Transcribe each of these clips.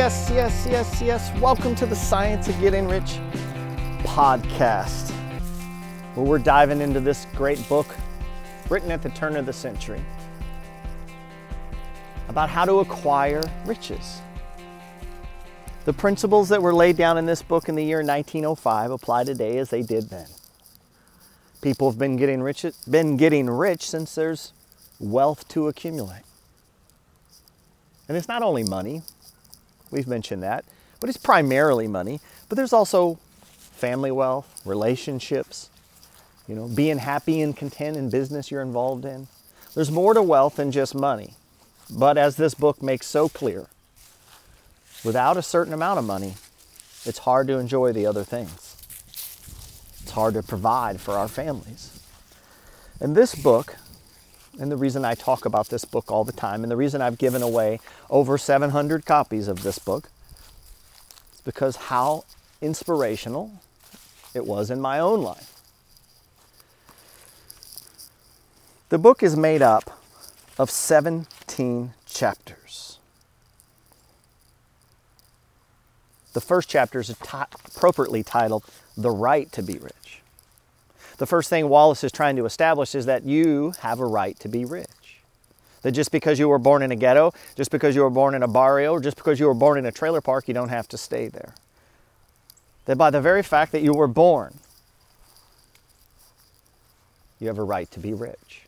yes. Welcome to the Science of Getting Rich podcast, where we're diving into this great book written at the turn of the century about how to acquire riches. The principles that were laid down in this book in the year 1905 apply today as they did then. People have been getting rich since there's wealth to accumulate. And it's not only money, we've mentioned that, but it's primarily money. But there's also family wealth, relationships, being happy and content in business you're involved in. There's more to wealth than just money. But as this book makes so clear, without a certain amount of money, it's hard to enjoy the other things. It's hard to provide for our families. And this book, and the reason I talk about this book all the time, and the reason I've given away over 700 copies of this book, is because how inspirational it was in my own life. The book is made up of 17 chapters. The first chapter is appropriately titled, The Right to be Rich. The first thing Wallace is trying to establish is that you have a right to be rich. That just because you were born in a ghetto, just because you were born in a barrio, or just because you were born in a trailer park, you don't have to stay there. That by the very fact that you were born, you have a right to be rich.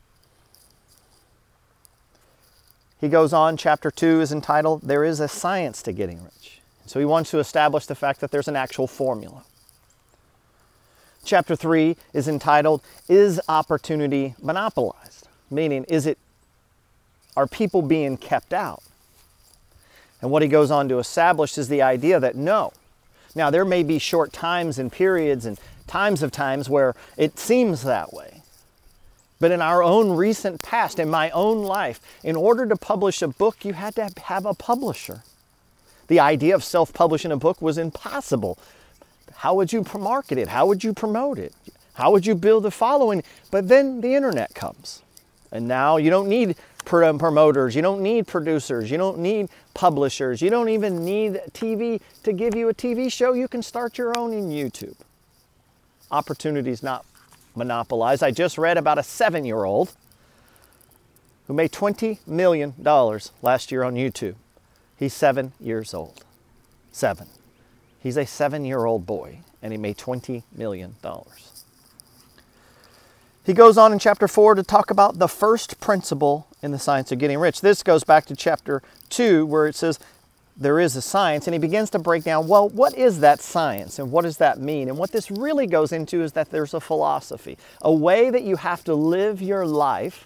He goes on, chapter 2 is entitled, There is a Science to Getting Rich. So he wants to establish the fact that there's an actual formula. Chapter 3 is entitled, Is Opportunity Monopolized? Meaning, are people being kept out? And what he goes on to establish is the idea that no. Now, there may be short times and periods and times where it seems that way. But in our own recent past, in my own life, in order to publish a book, you had to have a publisher. The idea of self-publishing a book was impossible. How would you market it? How would you promote it? How would you build a following? But then the internet comes. And now you don't need promoters. You don't need producers. You don't need publishers. You don't even need TV to give you a TV show. You can start your own in YouTube. Opportunity's not monopolized. I just read about a 7-year-old who made $20 million last year on YouTube. He's 7 years old. 7. He's a 7-year-old boy, and he made $20 million. He goes on in chapter 4 to talk about the first principle in the science of getting rich. This goes back to chapter 2, where it says there is a science, and he begins to break down, well, what is that science, and what does that mean? And what this really goes into is that there's a philosophy, a way that you have to live your life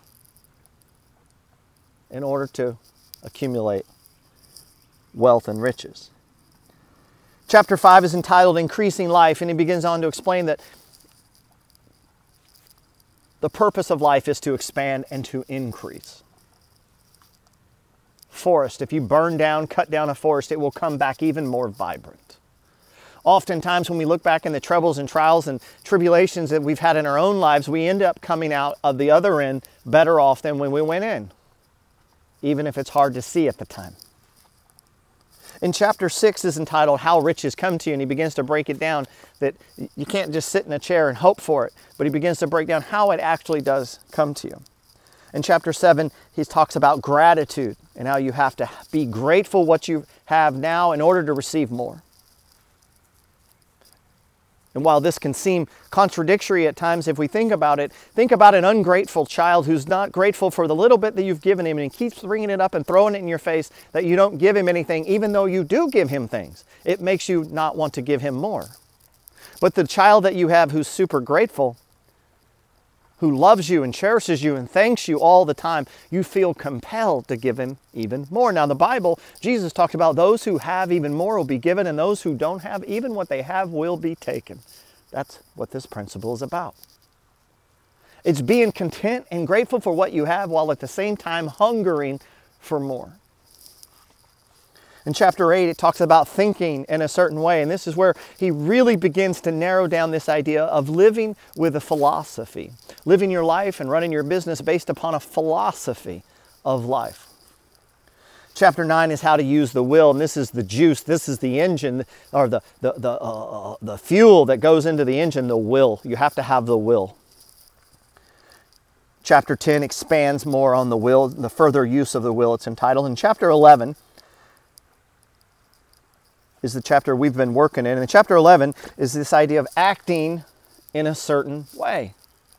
in order to accumulate wealth and riches. Chapter 5 is entitled Increasing Life, and he begins on to explain that the purpose of life is to expand and to increase. Forest, if you cut down a forest, it will come back even more vibrant. Oftentimes when we look back in the troubles and trials and tribulations that we've had in our own lives, we end up coming out of the other end better off than when we went in, even if it's hard to see at the time. In chapter 6 is entitled How Riches Come to You, and he begins to break it down that you can't just sit in a chair and hope for it, but he begins to break down how it actually does come to you. In chapter 7, he talks about gratitude and how you have to be grateful what you have now in order to receive more. And while this can seem contradictory at times, if we think about it, think about an ungrateful child who's not grateful for the little bit that you've given him, and he keeps bringing it up and throwing it in your face that you don't give him anything, even though you do give him things. It makes you not want to give him more. But the child that you have who's super grateful, who loves you and cherishes you and thanks you all the time, you feel compelled to give him even more. Now, the Bible, Jesus talked about those who have even more will be given, and those who don't have, even what they have will be taken. That's what this principle is about. It's being content and grateful for what you have while at the same time hungering for more. In chapter 8, it talks about thinking in a certain way, and this is where he really begins to narrow down this idea of living with a philosophy, living your life and running your business based upon a philosophy of life. Chapter 9 is how to use the will, and this is the juice, this is the engine, or the fuel that goes into the engine, the will. You have to have the will. Chapter 10 expands more on the will, the further use of the will, it's entitled. And chapter 11 is the chapter we've been working in. And chapter 11 is this idea of acting in a certain way.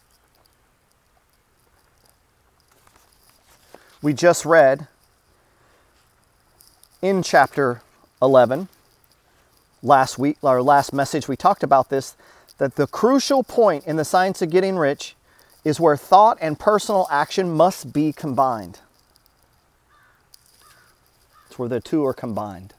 We just read in chapter 11, last week, our last message, we talked about this, that the crucial point in the science of getting rich is where thought and personal action must be combined. It's where the two are combined.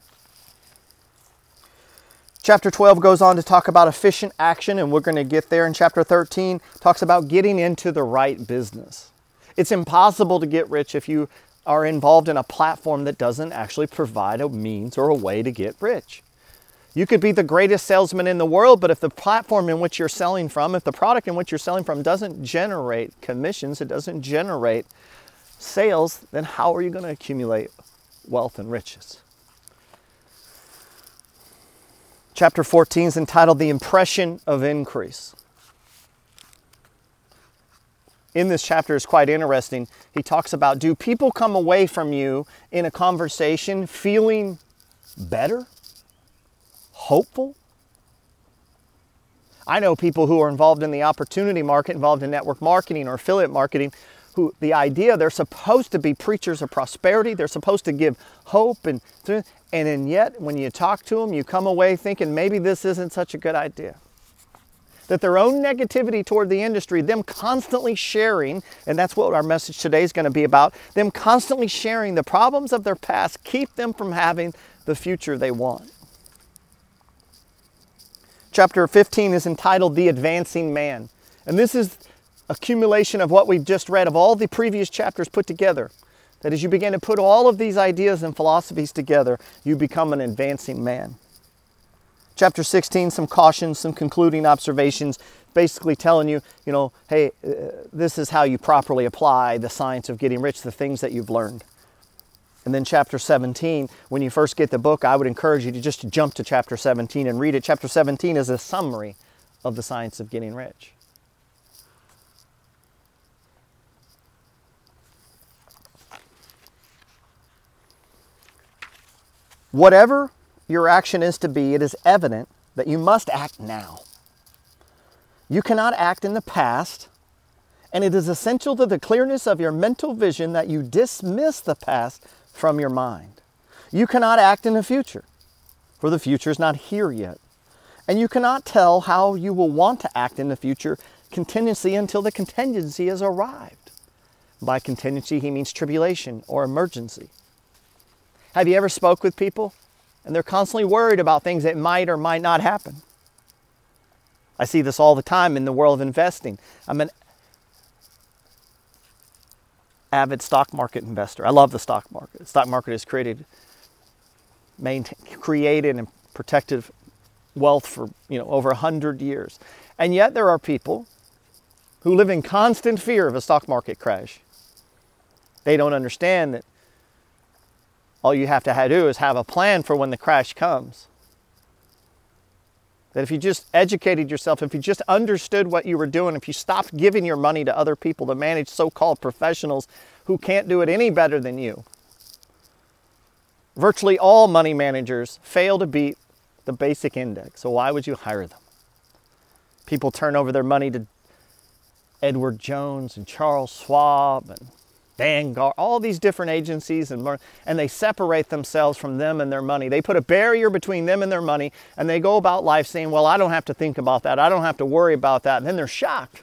Chapter 12 goes on to talk about efficient action, and we're going to get there. And chapter 13 talks about getting into the right business. It's impossible to get rich if you are involved in a platform that doesn't actually provide a means or a way to get rich. You could be the greatest salesman in the world, but if the platform in which you're selling from, if the product in which you're selling from doesn't generate commissions, it doesn't generate sales, then how are you going to accumulate wealth and riches? Chapter 14 is entitled The Impression of Increase. In this chapter is quite interesting. He talks about, do people come away from you in a conversation feeling better? Hopeful? I know people who are involved in the opportunity market, involved in network marketing or affiliate marketing, who the idea they're supposed to be preachers of prosperity, they're supposed to give hope, and yet when you talk to them, you come away thinking maybe this isn't such a good idea. That their own negativity toward the industry, them constantly sharing, and that's what our message today is going to be about, them constantly sharing the problems of their past keep them from having the future they want. Chapter 15 is entitled The Advancing Man. And this is accumulation of what we've just read, of all the previous chapters put together. That as you begin to put all of these ideas and philosophies together, you become an advancing man. Chapter 16, some cautions, some concluding observations, basically telling you, hey, this is how you properly apply the science of getting rich, the things that you've learned. And then chapter 17, when you first get the book, I would encourage you to just jump to chapter 17 and read it. Chapter 17 is a summary of the science of getting rich. Whatever your action is to be, it is evident that you must act now. You cannot act in the past, and it is essential to the clearness of your mental vision that you dismiss the past from your mind. You cannot act in the future, for the future is not here yet. And you cannot tell how you will want to act in the future contingency until the contingency has arrived. By contingency, he means tribulation or emergency. Have you ever spoke with people and they're constantly worried about things that might or might not happen? I see this all the time in the world of investing. I'm an avid stock market investor. I love the stock market. The stock market has created and protected wealth for over 100 years. And yet there are people who live in constant fear of a stock market crash. They don't understand that all you have to do is have a plan for when the crash comes. That if you just educated yourself, if you just understood what you were doing, if you stopped giving your money to other people to manage so-called professionals who can't do it any better than you. Virtually all money managers fail to beat the basic index, so why would you hire them? People turn over their money to Edward Jones and Charles Schwab and Vanguard, all these different agencies, and they separate themselves from them and their money. They put a barrier between them and their money, and they go about life saying, well, I don't have to think about that. I don't have to worry about that. And then they're shocked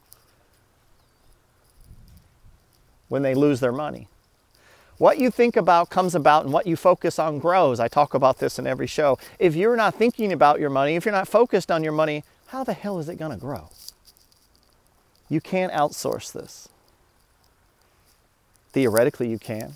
when they lose their money. What you think about comes about, and what you focus on grows. I talk about this in every show. If you're not thinking about your money, if you're not focused on your money, how the hell is it going to grow? You can't outsource this. Theoretically, you can.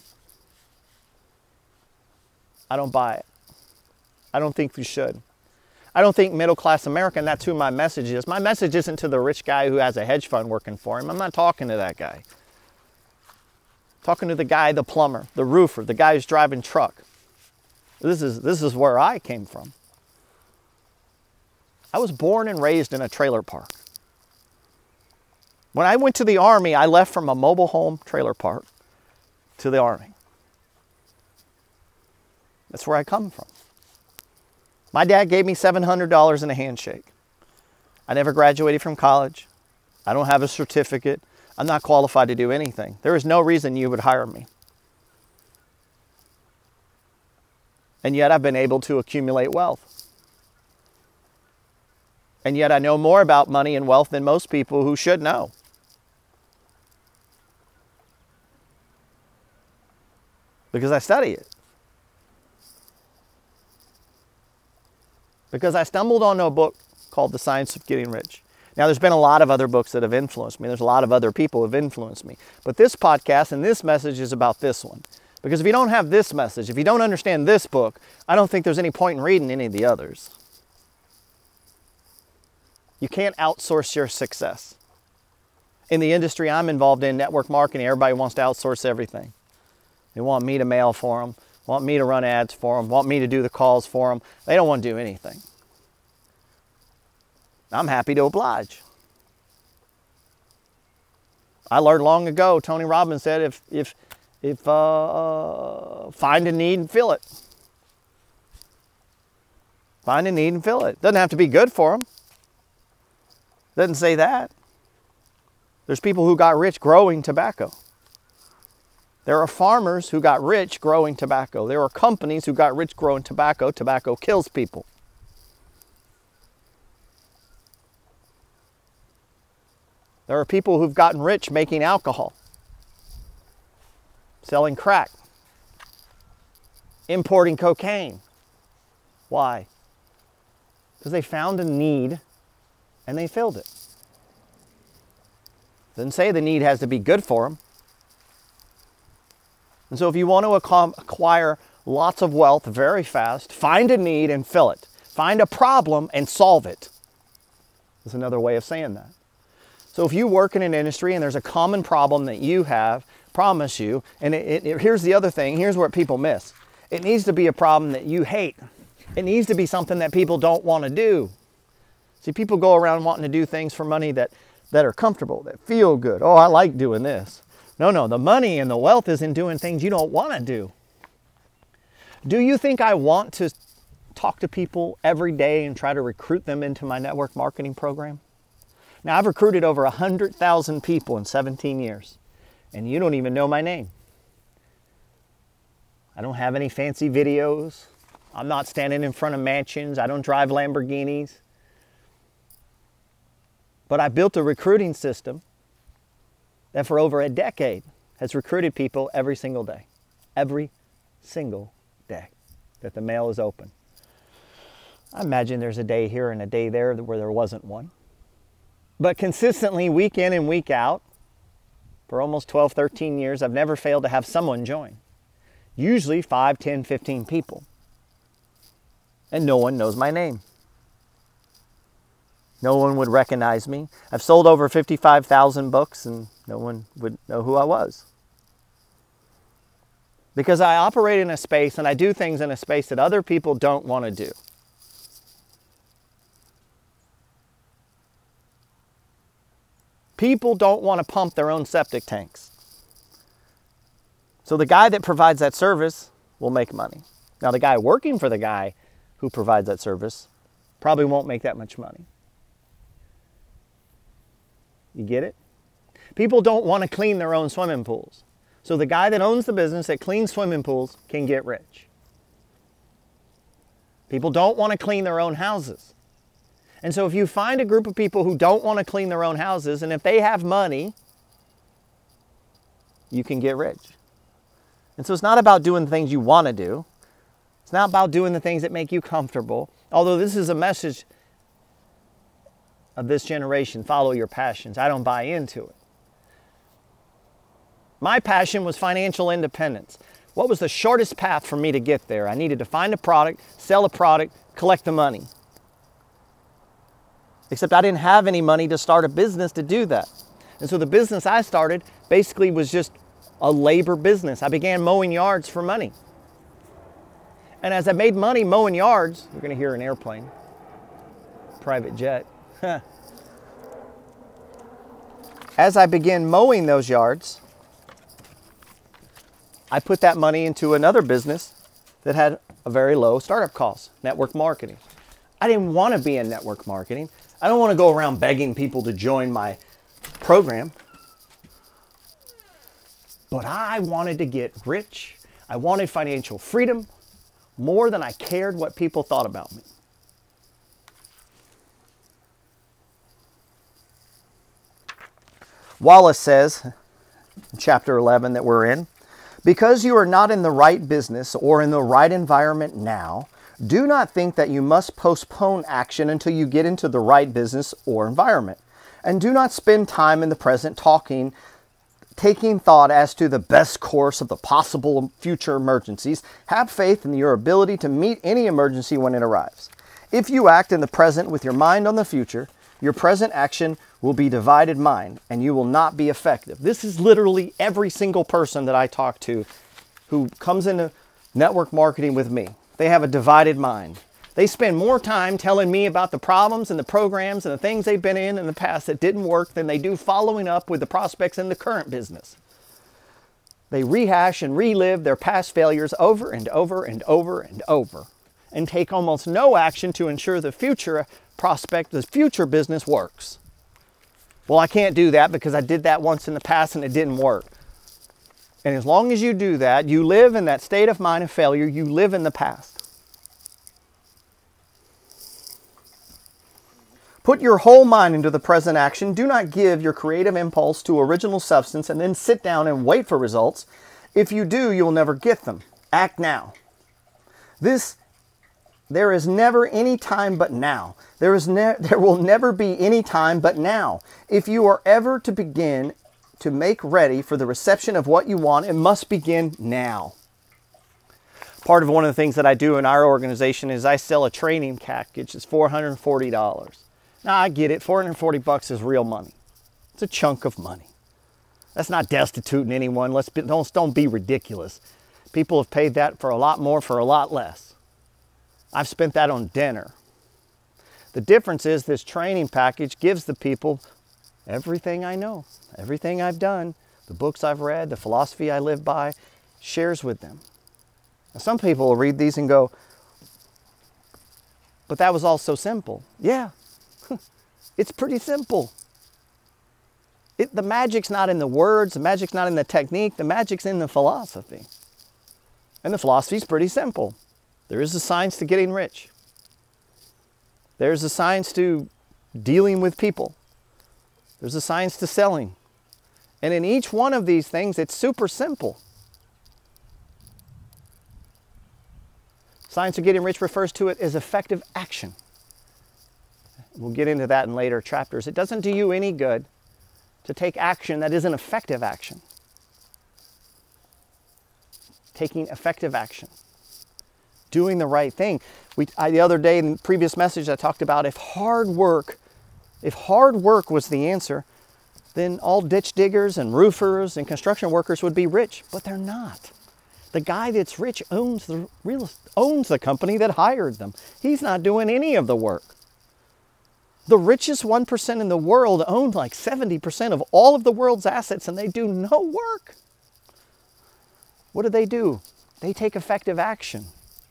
I don't buy it. I don't think you should. I don't think middle-class America, and that's who my message is. My message isn't to the rich guy who has a hedge fund working for him. I'm not talking to that guy. I'm talking to the guy, the plumber, the roofer, the guy who's driving truck. This is where I came from. I was born and raised in a trailer park. When I went to the Army, I left from a mobile home trailer park to the Army. That's where I come from. My dad gave me $700 in a handshake. I never graduated from college. I don't have a certificate. I'm not qualified to do anything. There is no reason you would hire me. And yet I've been able to accumulate wealth. And yet I know more about money and wealth than most people who should know. Because I study it. Because I stumbled on a book called The Science of Getting Rich. Now, there's been a lot of other books that have influenced me. There's a lot of other people who have influenced me. But this podcast and this message is about this one. Because if you don't have this message, if you don't understand this book, I don't think there's any point in reading any of the others. You can't outsource your success. In the industry I'm involved in, network marketing, everybody wants to outsource everything. They want me to mail for them, want me to run ads for them, want me to do the calls for them. They don't want to do anything. I'm happy to oblige. I learned long ago, Tony Robbins said, if find a need and fill it. Find a need and fill it. Doesn't have to be good for them. Doesn't say that. There's people who got rich growing tobacco. There are farmers who got rich growing tobacco. There are companies who got rich growing tobacco. Tobacco kills people. There are people who've gotten rich making alcohol, selling crack, importing cocaine. Why? Because they found a need and they filled it. Doesn't say the need has to be good for them. And so if you want to acquire lots of wealth very fast, find a need and fill it. Find a problem and solve it. That's another way of saying that. So if you work in an industry and there's a common problem that you have, promise you, and here's the other thing, here's what people miss. It needs to be a problem that you hate. It needs to be something that people don't want to do. See, people go around wanting to do things for money that are comfortable, that feel good. Oh, I like doing this. No, the money and the wealth is in doing things you don't want to do. Do you think I want to talk to people every day and try to recruit them into my network marketing program? Now, I've recruited over 100,000 people in 17 years, and you don't even know my name. I don't have any fancy videos. I'm not standing in front of mansions. I don't drive Lamborghinis. But I built a recruiting system that for over a decade has recruited people every single day. Every single day that the mail is open. I imagine there's a day here and a day there where there wasn't one. But consistently, week in and week out, for almost 12, 13 years, I've never failed to have someone join. Usually 5, 10, 15 people. And no one knows my name. No one would recognize me. I've sold over 55,000 books and no one would know who I was. Because I operate in a space and I do things in a space that other people don't want to do. People don't want to pump their own septic tanks. So the guy that provides that service will make money. Now the guy working for the guy who provides that service probably won't make that much money. You get it? People don't want to clean their own swimming pools. So the guy that owns the business that cleans swimming pools can get rich. People don't want to clean their own houses. And so if you find a group of people who don't want to clean their own houses, and if they have money, you can get rich. And so it's not about doing the things you want to do. It's not about doing the things that make you comfortable. Although this is a message of this generation, follow your passions. I don't buy into it. My passion was financial independence. What was the shortest path for me to get there? I needed to find a product, sell a product, collect the money. Except I didn't have any money to start a business to do that. And so the business I started basically was just a labor business. I began mowing yards for money. And as I made money mowing yards, you're going to hear an airplane, private jet. As I began mowing those yards, I put that money into another business that had a very low startup cost, network marketing. I didn't want to be in network marketing. I don't want to go around begging people to join my program. But I wanted to get rich. I wanted financial freedom more than I cared what people thought about me. Wallace says, in chapter 11 that we're in, because you are not in the right business or in the right environment now, do not think that you must postpone action until you get into the right business or environment. And do not spend time in the present taking thought as to the best course of the possible future emergencies. Have faith in your ability to meet any emergency when it arrives. If you act in the present with your mind on the future, your present action will be divided mind and you will not be effective. This is literally every single person that I talk to who comes into network marketing with me. They have a divided mind. They spend more time telling me about the problems and the programs and the things they've been in the past that didn't work than they do following up with the prospects in the current business. They rehash and relive their past failures over and over and over and over and take almost no action to ensure the future prospect, the future business works. Well, I can't do that because I did that once in the past and it didn't work. And as long as you do that, you live in that state of mind of failure. You live in the past. Put your whole mind into the present action. Do not give your creative impulse to original substance and then sit down and wait for results. If you do, you'll never get them. Act now. There is never any time but now. There will never be any time but now. If you are ever to begin to make ready for the reception of what you want, it must begin now. Part of one of the things that I do in our organization is I sell a training package. It's $440. Now I get it, 440 bucks is real money. It's a chunk of money. That's not destituting anyone. Don't be ridiculous. People have paid that for a lot more for a lot less. I've spent that on dinner. The difference is this training package gives the people everything I know, everything I've done, the books I've read, the philosophy I live by, shares with them. Now, some people will read these and go, but that was all so simple. Yeah, it's pretty simple. The magic's not in the words, the magic's not in the technique, the magic's in the philosophy. And the philosophy's pretty simple. There is a science to getting rich. There's a science to dealing with people. There's a science to selling. And in each one of these things, it's super simple. Science of getting rich refers to it as effective action. We'll get into that in later chapters. It doesn't do you any good to take action that isn't effective action. Taking effective action. Doing the right thing. The other day in the previous message I talked about if hard work was the answer, then all ditch diggers and roofers and construction workers would be rich, but they're not. The guy that's rich owns the company that hired them. He's not doing any of the work. The richest 1% in the world own like 70% of all of the world's assets and they do no work. What do? They take effective action.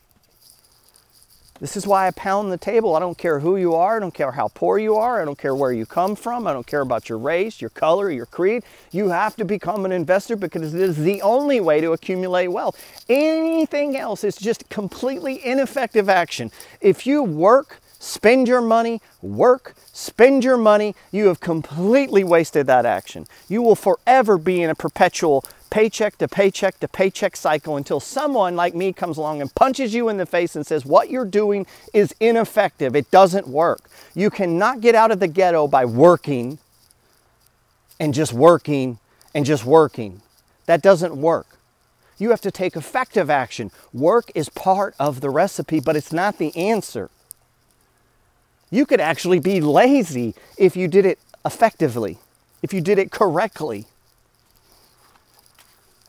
This is why I pound the table. I don't care who you are. I don't care how poor you are. I don't care where you come from. I don't care about your race, your color, your creed. You have to become an investor because it is the only way to accumulate wealth. Anything else is just completely ineffective action. If you work, spend your money, you have completely wasted that action. You will forever be in a perpetual paycheck to paycheck to paycheck cycle until someone like me comes along and punches you in the face and says, what you're doing is ineffective. It doesn't work. You cannot get out of the ghetto by working and just working and just working. That doesn't work. You have to take effective action. Work is part of the recipe, but it's not the answer. You could actually be lazy if you did it effectively, if you did it correctly.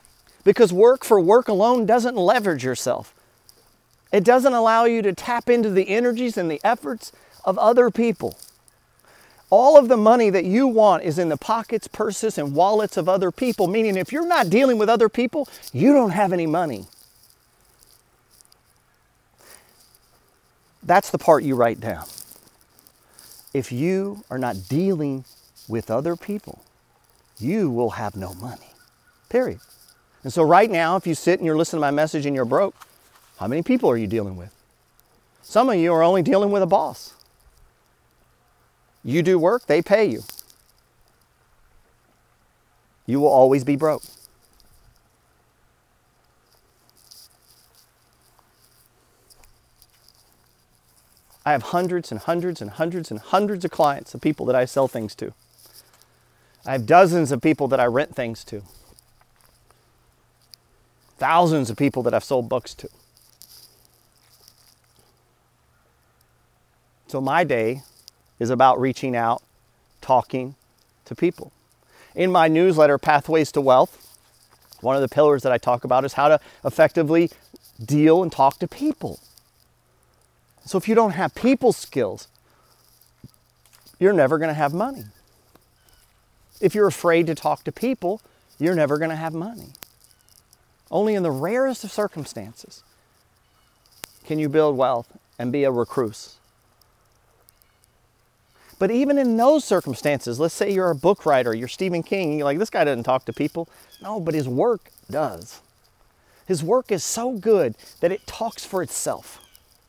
Because work for work alone doesn't leverage yourself. It doesn't allow you to tap into the energies and the efforts of other people. All of the money that you want is in the pockets, purses, and wallets of other people, meaning if you're not dealing with other people, you don't have any money. That's the part you write down. If you are not dealing with other people, you will have no money, period. And so right now, if you sit and you're listening to my message and you're broke, how many people are you dealing with? Some of you are only dealing with a boss. You do work, they pay you. You will always be broke. I have hundreds and hundreds and hundreds and hundreds of clients of people that I sell things to. I have dozens of people that I rent things to. Thousands of people that I've sold books to. So my day is about reaching out, talking to people. In my newsletter, Pathways to Wealth, one of the pillars that I talk about is how to effectively deal and talk to people. So if you don't have people skills, you're never going to have money. If you're afraid to talk to people, you're never going to have money. Only in the rarest of circumstances can you build wealth and be a recluse. But even in those circumstances, let's say you're a book writer, you're Stephen King, you're like, this guy doesn't talk to people. No, but his work does. His work is so good that it talks for itself.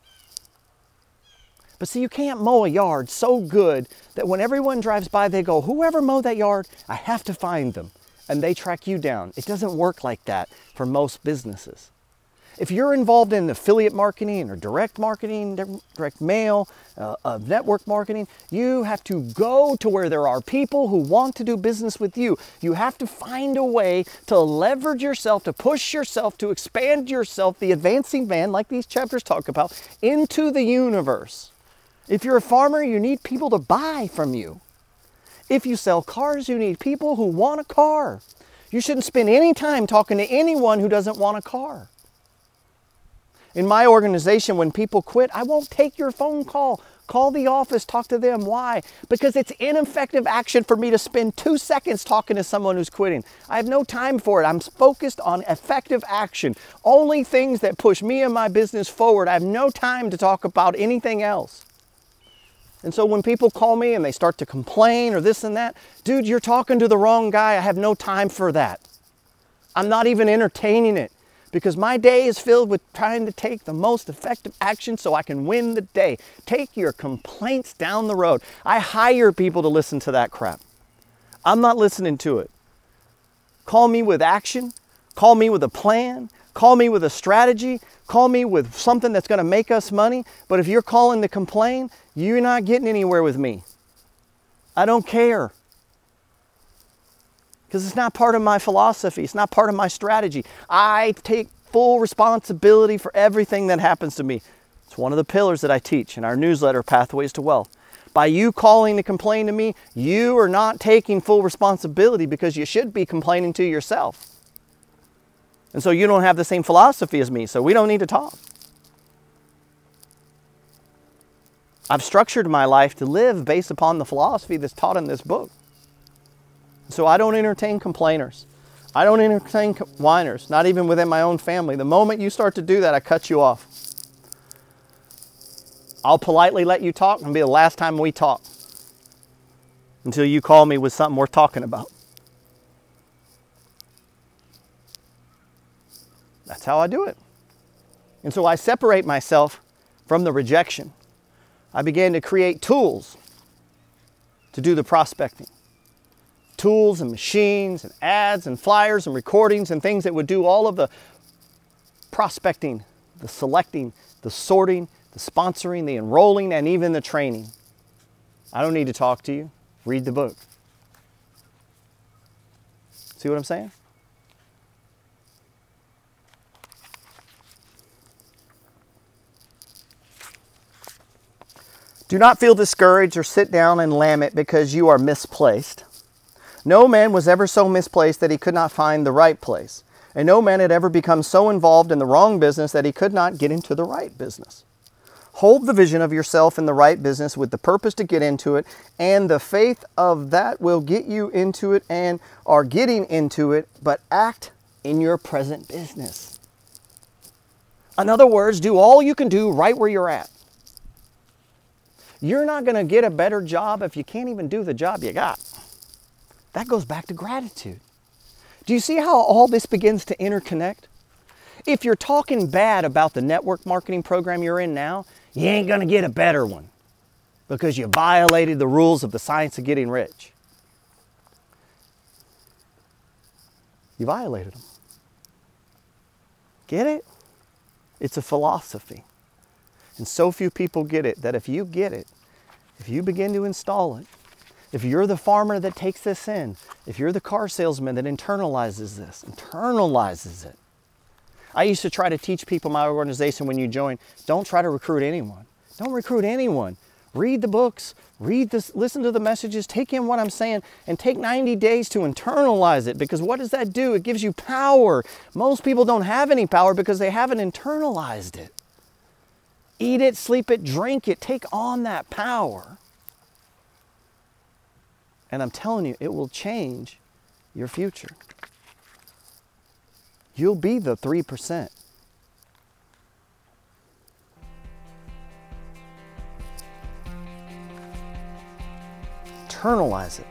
But see, you can't mow a yard so good that when everyone drives by, they go, whoever mowed that yard, I have to find them. And they track you down. It doesn't work like that for most businesses. If you're involved in affiliate marketing or direct marketing, direct mail, network marketing, you have to go to where there are people who want to do business with you. You have to find a way to leverage yourself, to push yourself, to expand yourself, the advancing man, like these chapters talk about, into the universe. If you're a farmer, you need people to buy from you. If you sell cars, you need people who want a car. You shouldn't spend any time talking to anyone who doesn't want a car. In my organization, when people quit, I won't take your phone call. Call the office, talk to them. Why? Because it's ineffective action for me to spend 2 seconds talking to someone who's quitting. I have no time for it. I'm focused on effective action. Only things that push me and my business forward. I have no time to talk about anything else. And so when people call me and they start to complain or this and that, dude, you're talking to the wrong guy. I have no time for that. I'm not even entertaining it. Because my day is filled with trying to take the most effective action so I can win the day. Take your complaints down the road. I hire people to listen to that crap. I'm not listening to it. Call me with action. Call me with a plan. Call me with a strategy. Call me with something that's going to make us money. But if you're calling to complain, you're not getting anywhere with me. I don't care. Because it's not part of my philosophy. It's not part of my strategy. I take full responsibility for everything that happens to me. It's one of the pillars that I teach in our newsletter, Pathways to Wealth. By you calling to complain to me, you are not taking full responsibility because you should be complaining to yourself. And so you don't have the same philosophy as me, so we don't need to talk. I've structured my life to live based upon the philosophy that's taught in this book. So I don't entertain complainers. I don't entertain whiners, not even within my own family. The moment you start to do that, I cut you off. I'll politely let you talk and be the last time we talk until you call me with something worth talking about. That's how I do it. And so I separate myself from the rejection. I began to create tools to do the prospecting. Tools and machines and ads and flyers and recordings and things that would do all of the prospecting, the selecting, the sorting, the sponsoring, the enrolling, and even the training. I don't need to talk to you. Read the book. See what I'm saying? Do not feel discouraged or sit down and lament because you are misplaced. No man was ever so misplaced that he could not find the right place. And no man had ever become so involved in the wrong business that he could not get into the right business. Hold the vision of yourself in the right business with the purpose to get into it, and the faith of that will get you into it and are getting into it, but act in your present business. In other words, do all you can do right where you're at. You're not going to get a better job if you can't even do the job you got. That goes back to gratitude. Do you see how all this begins to interconnect? If you're talking bad about the network marketing program you're in now, you ain't going to get a better one because you violated the rules of the science of getting rich. You violated them. Get it? It's a philosophy. And so few people get it that if you get it, if you begin to install it, if you're the farmer that takes this in, if you're the car salesman that internalizes it. I used to try to teach people in my organization when you join, don't try to recruit anyone. Don't recruit anyone. Read the books, listen to the messages, take in what I'm saying, and take 90 days to internalize it, because what does that do? It gives you power. Most people don't have any power because they haven't internalized it. Eat it, sleep it, drink it, take on that power. And I'm telling you, it will change your future. You'll be the 3%. Internalize it.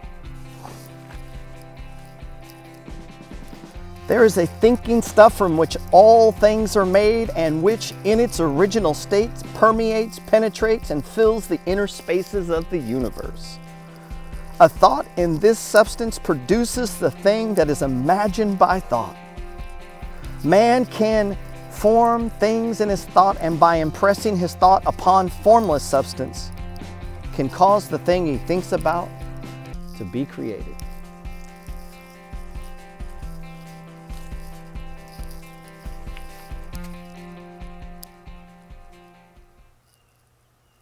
There is a thinking stuff from which all things are made, and which in its original states permeates, penetrates, and fills the inner spaces of the universe. A thought in this substance produces the thing that is imagined by thought. Man can form things in his thought, and by impressing his thought upon formless substance, can cause the thing he thinks about to be created.